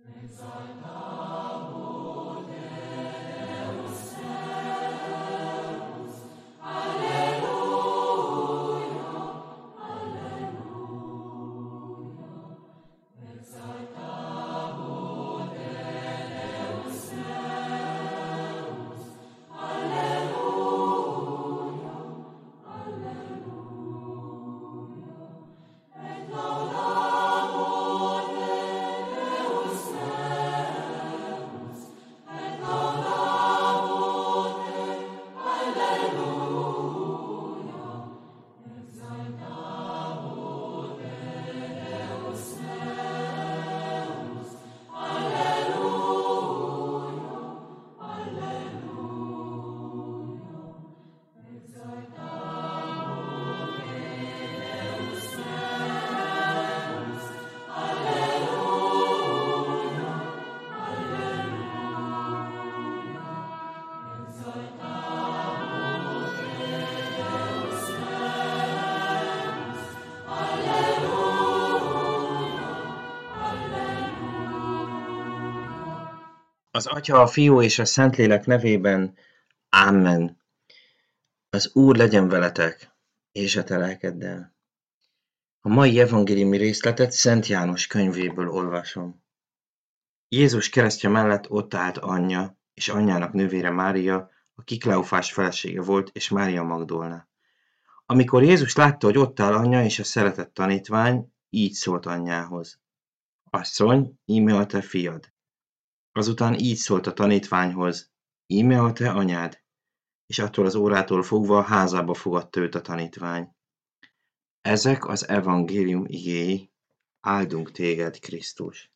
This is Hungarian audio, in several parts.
Az Atya, a Fiú és a Szentlélek nevében. Amen. Az Úr legyen veletek, és a te lelkeddel. A mai evangéliumi részletet Szent János könyvéből olvasom. Jézus keresztje mellett ott állt anyja, és anyjának nővére Mária, aki Kleofás felesége volt, és Mária Magdolna. Amikor Jézus látta, hogy ott áll anyja és a szeretett tanítvány, így szólt anyjához. Asszony, íme a te fiad. Azután így szólt a tanítványhoz, íme a te anyád, és attól az órától fogva házába fogadta őt a tanítvány. Ezek az evangélium igéi, áldunk téged, Krisztus.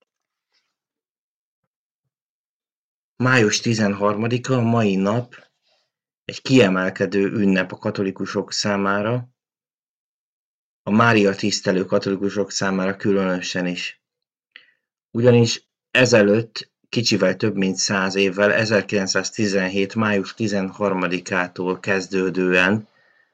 Május 13-a, a mai nap egy kiemelkedő ünnep a katolikusok számára, a Mária tisztelő katolikusok számára különösen is. Ugyanis ezelőtt kicsivel több mint 100 évvel, 1917. május 13-ától kezdődően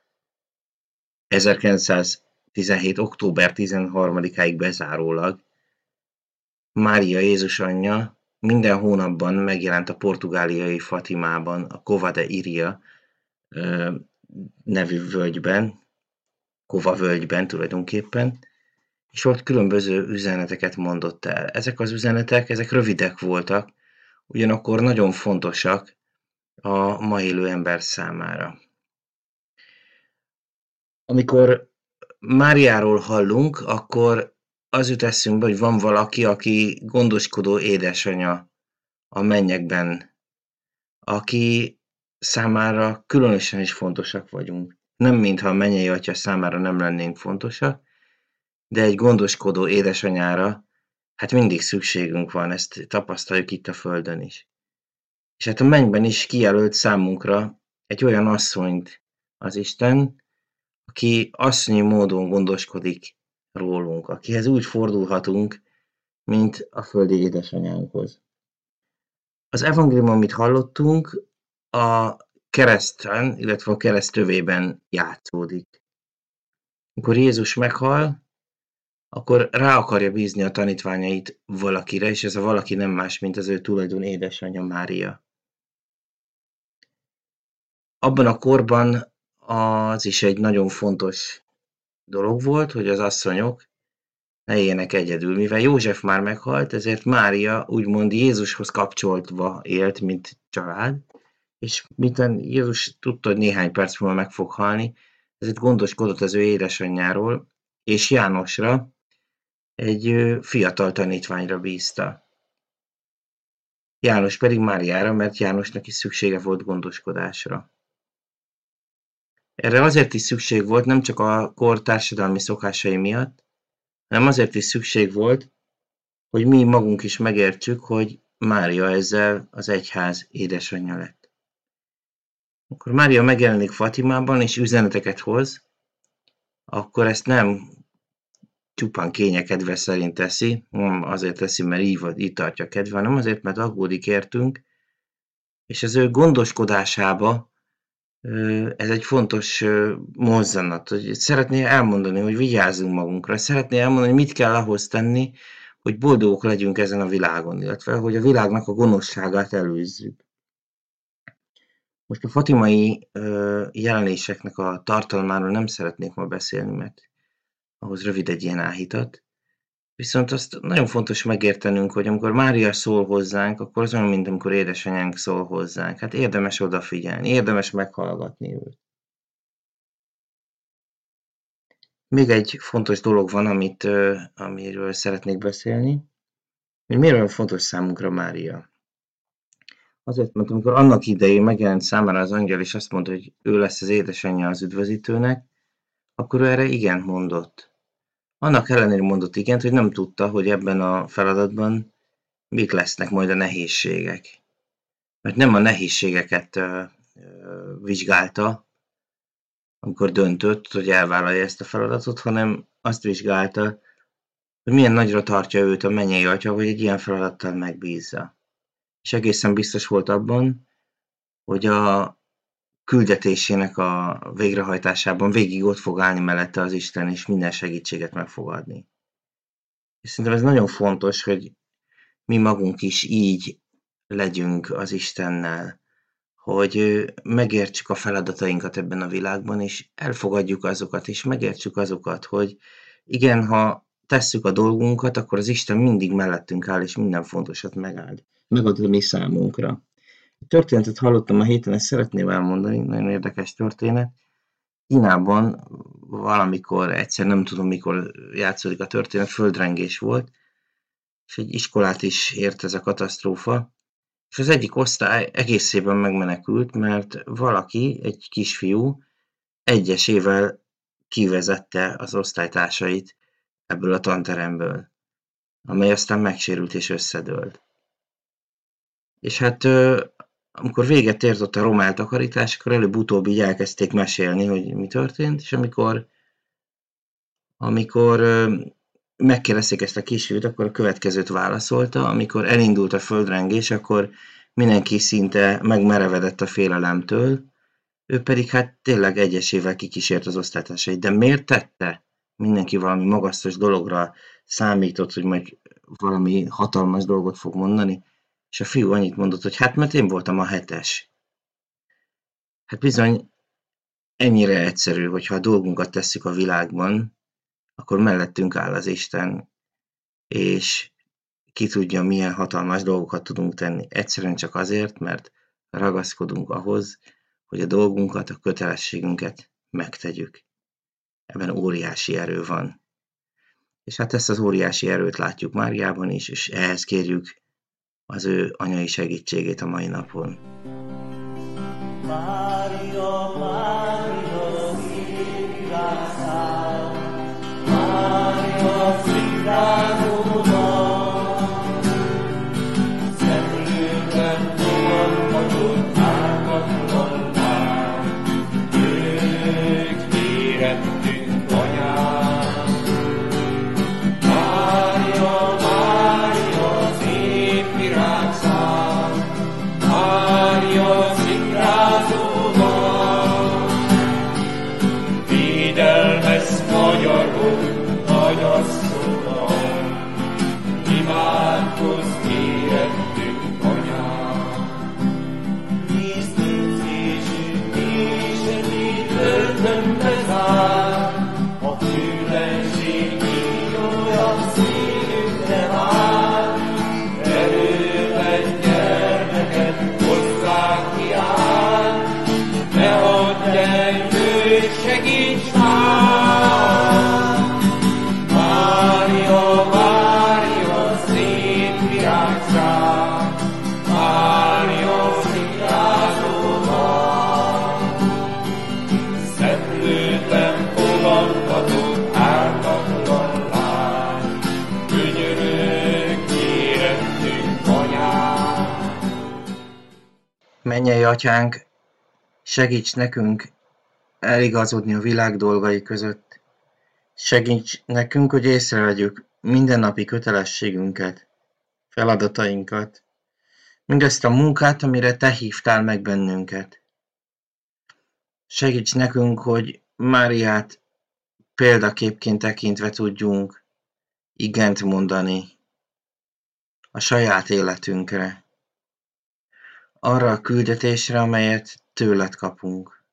1917. október 13-áig bezárólag Mária Jézus anyja minden hónapban megjelent a portugáliai Fatimában, a Cova de Iria nevű völgyben, Cova völgyben tulajdonképpen, és ott különböző üzeneteket mondott el. Ezek az üzenetek, ezek rövidek voltak, ugyanakkor nagyon fontosak a ma élő ember számára. Amikor Máriáról hallunk, akkor az jut eszünkbe, hogy van valaki, aki gondoskodó édesanya a mennyekben, aki számára különösen is fontosak vagyunk. Nem mintha a mennyei atya számára nem lennénk fontosak, de egy gondoskodó édesanyára hát mindig szükségünk van, ezt tapasztaljuk itt a Földön is. És hát a mennyben is kijelölt számunkra egy olyan asszonyt az Isten, aki asszonyi módon gondoskodik rólunk, akihez úgy fordulhatunk, mint a földi édesanyánkhoz. Az evangélium, amit hallottunk, a kereszten, illetve a kereszt tövében játszódik. Amikor Jézus meghal, akkor rá akarja bízni a tanítványait valakire, és ez a valaki nem más, mint az ő tulajdon édesanyja Mária. Abban a korban az is egy nagyon fontos dolog volt, hogy az asszonyok ne éljenek egyedül. Mivel József már meghalt, ezért Mária úgymond Jézushoz kapcsoltva élt, mint család, és miután Jézus tudta, hogy néhány perc múlva meg fog halni, ezért gondoskodott az ő édesanyjáról, és Jánosra, egy fiatal tanítványra bízta. János pedig Máriára, mert Jánosnak is szüksége volt gondoskodásra. Erre azért is szükség volt, nem csak a kor társadalmi szokásai miatt, hanem azért is szükség volt, hogy mi magunk is megértsük, hogy Mária ezzel az egyház édesanyja lett. Akkor Mária megjelenik Fatimában, és üzeneteket hoz, akkor ezt nem csupán kényekedve szerint teszi, nem azért teszi, mert így tartja kedve, hanem azért, mert aggódik értünk, és az ő gondoskodásába ez egy fontos mozzanat, hogy szeretné elmondani, hogy vigyázzunk magunkra, szeretné elmondani, hogy mit kell ahhoz tenni, hogy boldogok legyünk ezen a világon, illetve hogy a világnak a gonoszságát előzzük. Most a fatimai jelenéseknek a tartalmáról nem szeretnék ma beszélni, mert ahhoz rövid egy ilyen áhítat. Viszont azt nagyon fontos megértenünk, hogy amikor Mária szól hozzánk, akkor az olyan, mint amikor édesanyánk szól hozzánk. Hát érdemes odafigyelni, érdemes meghallgatni őt. Még egy fontos dolog van, amiről szeretnék beszélni, hogy miért olyan fontos számunkra Mária. Azért, mert amikor annak idején megjelent számára az angyal, és azt mondta, hogy ő lesz az édesanyja az üdvözítőnek, akkor ő erre igent mondott. Annak ellenére mondott igent, hogy nem tudta, hogy ebben a feladatban mik lesznek majd a nehézségek. Mert nem a nehézségeket vizsgálta, amikor döntött, hogy elvállalja ezt a feladatot, hanem azt vizsgálta, hogy milyen nagyra tartja őt a mennyei atya, hogy egy ilyen feladattal megbízza. És egészen biztos volt abban, hogy a küldetésének a végrehajtásában végig ott fog állni mellette az Isten, és minden segítséget meg fog adni. És szerintem ez nagyon fontos, hogy mi magunk is így legyünk az Istennel, hogy megértsük a feladatainkat ebben a világban, és elfogadjuk azokat, és megértsük azokat, hogy igen, ha tesszük a dolgunkat, akkor az Isten mindig mellettünk áll, és minden fontosat megad a mi számunkra. Történetet hallottam a héten, ezt szeretném elmondani, nagyon érdekes történet. Kínában valamikor, egyszer nem tudom mikor játszódik a történet, földrengés volt, és egy iskolát is ért ez a katasztrófa, és az egyik osztály egészében megmenekült, mert valaki, egy kisfiú, egyesével kivezette az osztálytársait ebből a tanteremből, amely aztán megsérült és összedőlt. És hát amikor véget ért ott a roma eltakarítás, akkor előbb-utóbb így elkezdték mesélni, hogy mi történt, és amikor megkérdezték ezt a kisfiút, akkor a következőt válaszolta, amikor elindult a földrengés, akkor mindenki szinte megmerevedett a félelemtől, ő pedig hát tényleg egyesével kikísért az osztálytársait. De miért tette? Mindenki valami magasztos dologra számított, hogy majd valami hatalmas dolgot fog mondani, és a fiú annyit mondott, hogy hát mert én voltam a 7-es. Hát bizony ennyire egyszerű, hogyha a dolgunkat tesszük a világban, akkor mellettünk áll az Isten, és ki tudja, milyen hatalmas dolgokat tudunk tenni. Egyszerűen csak azért, mert ragaszkodunk ahhoz, hogy a dolgunkat, a kötelességünket megtegyük. Ebben óriási erő van. És hát ezt az óriási erőt látjuk Máriában is, és ehhez kérjük az ő anyai segítségét a mai napon. Mária, Mária, szép virágszál, Mária, virágóban, szemlőben fogadhatott ártatlanná, ők érettünk anyám. Mária, Mária, szép virágszál, Mária, szikrázóban, védelmez magyarul, nagyasszonyom, imádkozz érettünk anyám. Víztűzésünk éjsötét börtönbe zár, a hűlenség írója szívünkre vár, erőben gyermeket hozzánk kiáll, ne adj el, hogy segíts már! Mária, Mária, szép virágszál, Mária, szikrázóban, szentlőtlen fogadtatott ártatlan lány, könyörög érettünk anyám. Mennyei Atyánk, segíts nekünk eligazodni a világ dolgai között. Segíts nekünk, hogy észrevegyük mindennapi kötelességünket, feladatainkat, mindezt a munkát, amire Te hívtál meg bennünket. Segíts nekünk, hogy Máriát példaképként tekintve tudjunk igent mondani a saját életünkre, arra a küldetésre, amelyet tőled kapunk.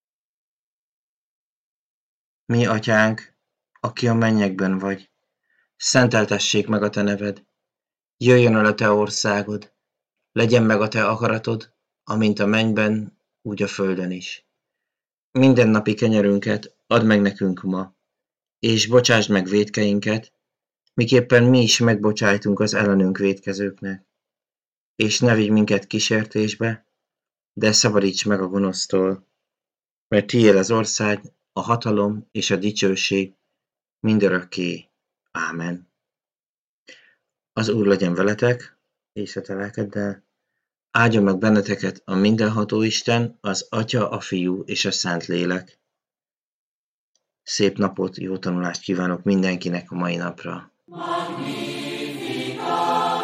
Mi, Atyánk, aki a mennyekben vagy, szenteltessék meg a te neved, jöjjön el a te országod, legyen meg a te akaratod, amint a mennyben, úgy a földön is. Mindennapi kenyerünket add meg nekünk ma, és bocsásd meg vétkeinket, miképpen mi is megbocsájtunk az ellenünk vétkezőknek. És ne vigy minket kísértésbe, de szabadíts meg a gonosztól, mert tiéd az ország, a hatalom és a dicsőség mindörökké. Ámen. Az Úr legyen veletek, és a te lelkeddel, áldjon meg benneteket a mindenható Isten, az Atya, a Fiú és a Szentlélek. Szép napot, jó tanulást kívánok mindenkinek a mai napra. Magnificat!